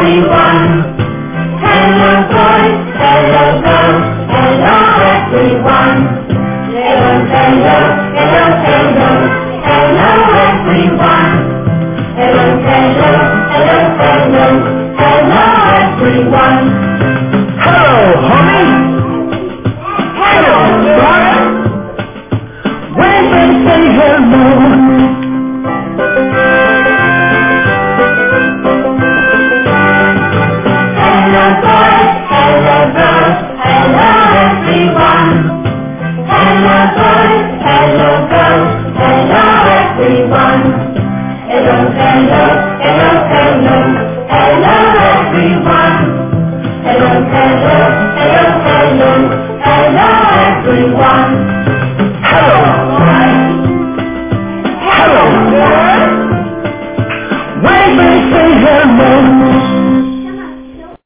everyone. Hello boys, hello girls, hello everyone. Hello, hello, hello, hello, hello everyone. Hello, hello, hello, hello, hello everyone. Hello, honey. Hello, brother. When they say hello, hello boys, hello girls, hello everyone. Hello boys, hello girls, hello everyone. Hello, hello, hello, hello, hello everyone.